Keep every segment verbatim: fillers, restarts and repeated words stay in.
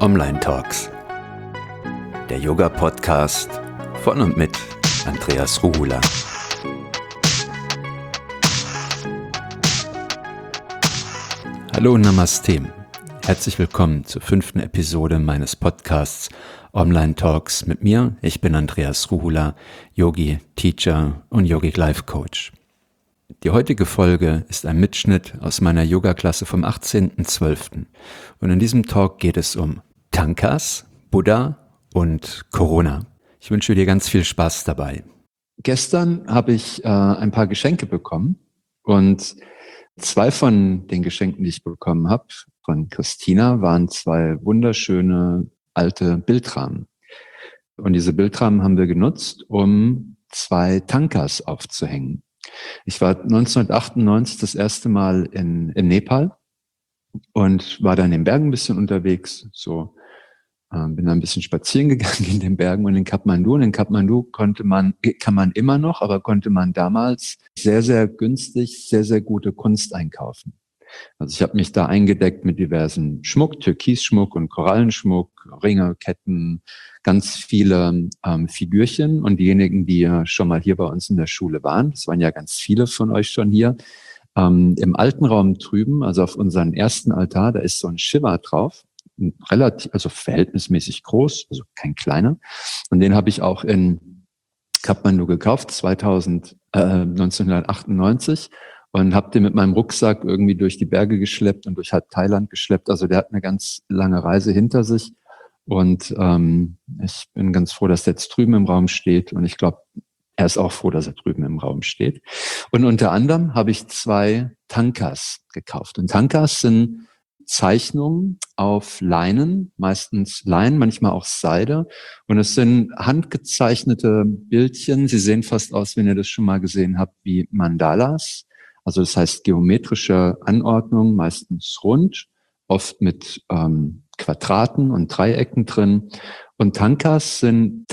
Online Talks, der Yoga-Podcast von und mit Andreas Ruhula. Hallo Namaste, herzlich willkommen zur fünften Episode meines Podcasts Online Talks mit mir. Ich bin Andreas Ruhula, Yogi, Teacher und Yogic Life Coach. Die heutige Folge ist ein Mitschnitt aus meiner Yoga-Klasse vom achtzehnten zwölften und in diesem Talk geht es um Tankas, Buddha und Corona. Ich wünsche dir ganz viel Spaß dabei. Gestern habe ich äh, ein paar Geschenke bekommen und zwei von den Geschenken, die ich bekommen habe, von Christina, waren zwei wunderschöne alte Bildrahmen. Und diese Bildrahmen haben wir genutzt, um zwei Tankas aufzuhängen. Ich war neunzehnhundertachtundneunzig das erste Mal in, in Nepal und war da in den Bergen ein bisschen unterwegs, so äh, bin da ein bisschen spazieren gegangen in den Bergen und in Kathmandu. Und in Kathmandu konnte man, kann man immer noch, aber konnte man damals sehr, sehr günstig, sehr, sehr gute Kunst einkaufen. Also ich habe mich da eingedeckt mit diversen Schmuck, Türkisschmuck und Korallenschmuck, Ringe, Ketten, ganz viele ähm, Figürchen. Und diejenigen, die ja schon mal hier bei uns in der Schule waren, das waren ja ganz viele von euch schon hier, ähm, im alten Raum drüben, also auf unseren ersten Altar, da ist so ein Shiva drauf, relativ, also verhältnismäßig groß, also kein kleiner. Und den habe ich auch in Kathmandu gekauft, zweitausend, äh, neunzehnhundertachtundneunzig. Und habe den mit meinem Rucksack irgendwie durch die Berge geschleppt und durch halb Thailand geschleppt. Also der hat eine ganz lange Reise hinter sich. Und ähm, ich bin ganz froh, dass der jetzt drüben im Raum steht. Und ich glaube, er ist auch froh, dass er drüben im Raum steht. Und unter anderem habe ich zwei Tankas gekauft. Und Tankas sind Zeichnungen auf Leinen, meistens Leinen, manchmal auch Seide. Und es sind handgezeichnete Bildchen. Sie sehen fast aus, wenn ihr das schon mal gesehen habt, wie Mandalas. Also das heißt geometrische Anordnung, meistens rund, oft mit ähm, Quadraten und Dreiecken drin. Und Tankas sind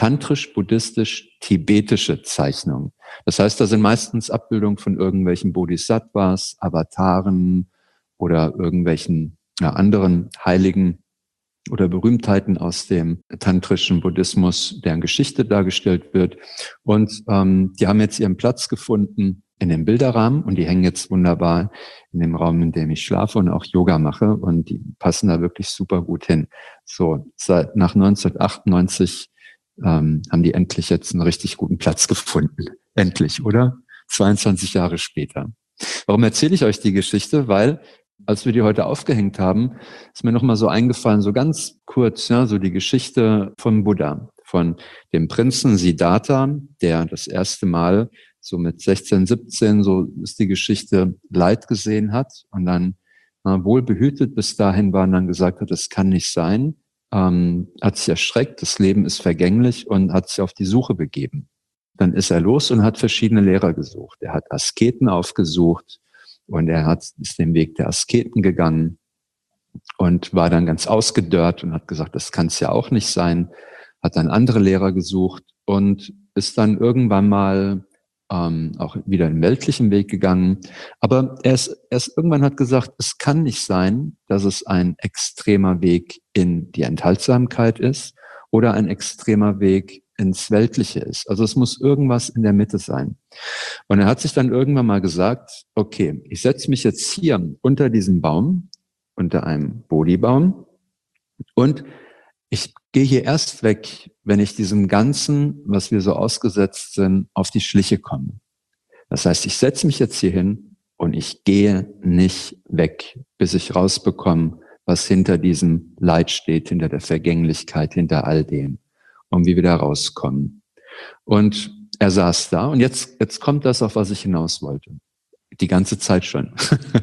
tantrisch-buddhistisch-tibetische Zeichnungen. Das heißt, da sind meistens Abbildungen von irgendwelchen Bodhisattvas, Avataren oder irgendwelchen ja, anderen Heiligen oder Berühmtheiten aus dem tantrischen Buddhismus, deren Geschichte dargestellt wird. Und ähm, die haben jetzt ihren Platz gefunden in dem Bilderrahmen und die hängen jetzt wunderbar in dem Raum, in dem ich schlafe und auch Yoga mache und die passen da wirklich super gut hin. So, seit nach neunzehnhundertachtundneunzig ähm, haben die endlich jetzt einen richtig guten Platz gefunden. Endlich, oder? zweiundzwanzig Jahre später. Warum erzähle ich euch die Geschichte? Weil als wir die heute aufgehängt haben, ist mir nochmal so eingefallen, so ganz kurz, ja, so die Geschichte von Buddha, von dem Prinzen Siddhartha, der das erste Mal so mit sechzehn, siebzehn, so ist die Geschichte, Leid gesehen hat und dann äh, wohl behütet bis dahin war und dann gesagt hat, das kann nicht sein, ähm, hat sich erschreckt, das Leben ist vergänglich und hat sich auf die Suche begeben. Dann ist er los und hat verschiedene Lehrer gesucht. Er hat Asketen aufgesucht und er hat, ist den Weg der Asketen gegangen und war dann ganz ausgedörrt und hat gesagt, das kann es ja auch nicht sein, hat dann andere Lehrer gesucht und ist dann irgendwann mal ähm, auch wieder den weltlichen Weg gegangen. Aber er ist, er ist irgendwann hat gesagt, es kann nicht sein, dass es ein extremer Weg in die Enthaltsamkeit ist oder ein extremer Weg ins Weltliche ist. Also es muss irgendwas in der Mitte sein. Und er hat sich dann irgendwann mal gesagt, okay, ich setze mich jetzt hier unter diesem Baum, unter einem Bodhibaum und ich gehe hier erst weg, wenn ich diesem Ganzen, was wir so ausgesetzt sind, auf die Schliche komme. Das heißt, ich setze mich jetzt hier hin und ich gehe nicht weg, bis ich rausbekomme, was hinter diesem Leid steht, hinter der Vergänglichkeit, hinter all dem und wie wir da rauskommen. Und er saß da und jetzt, jetzt kommt das, auf was ich hinaus wollte. Die ganze Zeit schon.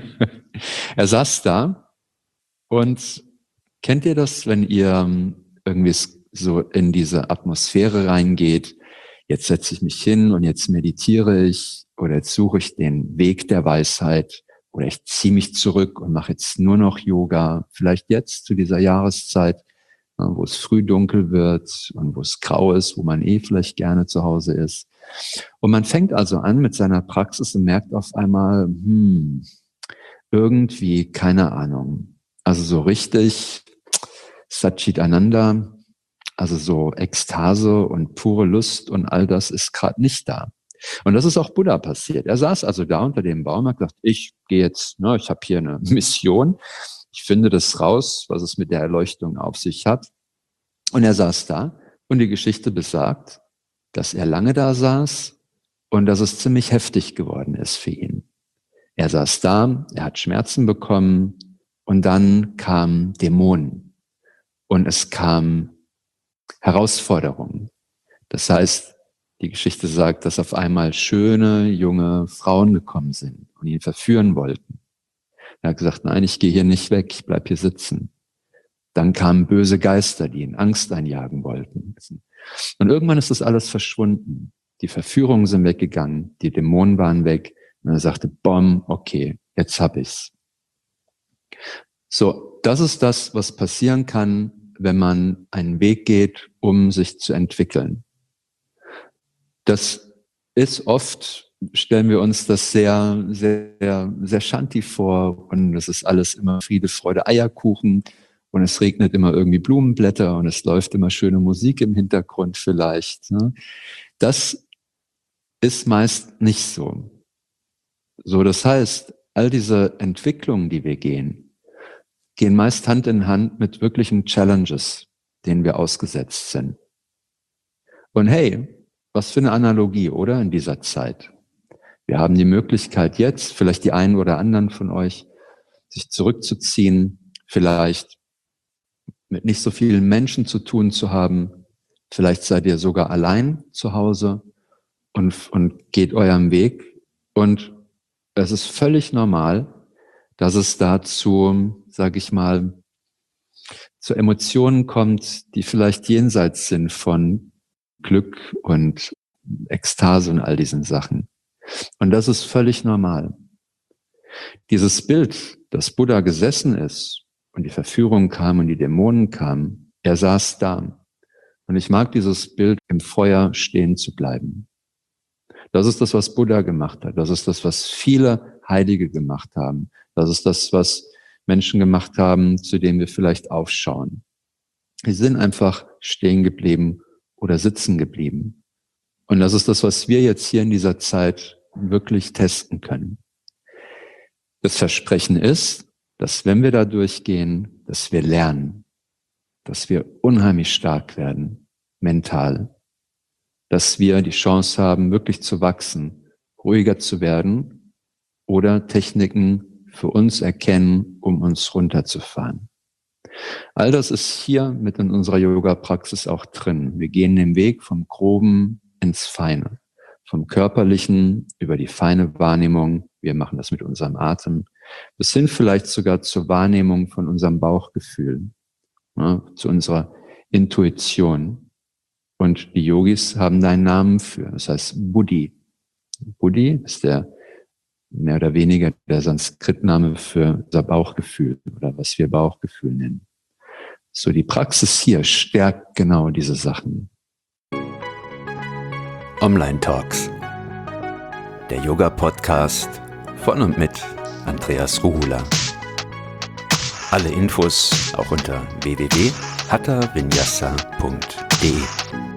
Er saß da und kennt ihr das, wenn ihr irgendwie so in diese Atmosphäre reingeht? Jetzt setze ich mich hin und jetzt meditiere ich oder jetzt suche ich den Weg der Weisheit oder ich ziehe mich zurück und mache jetzt nur noch Yoga. Vielleicht jetzt zu dieser Jahreszeit, wo es früh dunkel wird und wo es grau ist, wo man eh vielleicht gerne zu Hause ist. Und man fängt also an mit seiner Praxis und merkt auf einmal, hm, irgendwie, keine Ahnung, also so richtig Satchitananda, also so Ekstase und pure Lust und all das ist gerade nicht da. Und das ist auch Buddha passiert. Er saß also da unter dem Baum und hat gesagt, ich gehe jetzt, ne, ich habe hier eine Mission, ich finde das raus, was es mit der Erleuchtung auf sich hat. Und er saß da und die Geschichte besagt, dass er lange da saß und dass es ziemlich heftig geworden ist für ihn. Er saß da, er hat Schmerzen bekommen und dann kamen Dämonen und es kamen Herausforderungen. Das heißt, die Geschichte sagt, dass auf einmal schöne, junge Frauen gekommen sind und ihn verführen wollten. Er hat gesagt, nein, ich gehe hier nicht weg, ich bleib hier sitzen. Dann kamen böse Geister, die ihn Angst einjagen wollten. Und irgendwann ist das alles verschwunden. Die Verführungen sind weggegangen, die Dämonen waren weg. Und er sagte, bom, okay, jetzt hab ich's. So, das ist das, was passieren kann, wenn man einen Weg geht, um sich zu entwickeln. Das ist oft, stellen wir uns das sehr, sehr, sehr shanti vor und es ist alles immer Friede, Freude, Eierkuchen und es regnet immer irgendwie Blumenblätter und es läuft immer schöne Musik im Hintergrund vielleicht. Ne? Das ist meist nicht so. So, das heißt, all diese Entwicklungen, die wir gehen, gehen meist Hand in Hand mit wirklichen Challenges, denen wir ausgesetzt sind. Und hey, was für eine Analogie, oder? In dieser Zeit. Wir haben die Möglichkeit jetzt, vielleicht die einen oder anderen von euch, sich zurückzuziehen, vielleicht mit nicht so vielen Menschen zu tun zu haben. Vielleicht seid ihr sogar allein zu Hause und, und geht eurem Weg. Und es ist völlig normal, dass es dazu, sage ich mal, zu Emotionen kommt, die vielleicht jenseits sind von Glück und Ekstase und all diesen Sachen. Und das ist völlig normal. Dieses Bild, dass Buddha gesessen ist und die Verführung kam und die Dämonen kamen, er saß da. Und ich mag dieses Bild, im Feuer stehen zu bleiben. Das ist das, was Buddha gemacht hat. Das ist das, was viele Heilige gemacht haben. Das ist das, was Menschen gemacht haben, zu denen wir vielleicht aufschauen. Sie sind einfach stehen geblieben oder sitzen geblieben. Und das ist das, was wir jetzt hier in dieser Zeit wirklich testen können. Das Versprechen ist, dass wenn wir da durchgehen, dass wir lernen, dass wir unheimlich stark werden, mental, dass wir die Chance haben, wirklich zu wachsen, ruhiger zu werden oder Techniken für uns erkennen, um uns runterzufahren. All das ist hier mit in unserer Yoga-Praxis auch drin. Wir gehen den Weg vom Groben ins Feine, vom Körperlichen über die feine Wahrnehmung. Wir machen das mit unserem Atem, bis hin vielleicht sogar zur Wahrnehmung von unserem Bauchgefühl, ja, zu unserer Intuition. Und die Yogis haben da einen Namen für, das heißt Buddhi. Buddhi ist der mehr oder weniger der Sanskritname für unser Bauchgefühl oder was wir Bauchgefühl nennen. So, die Praxis hier stärkt genau diese Sachen. Online Talks, der Yoga-Podcast von und mit Andreas Ruhula. Alle Infos auch unter w w w punkt hatha vinyasa punkt d e.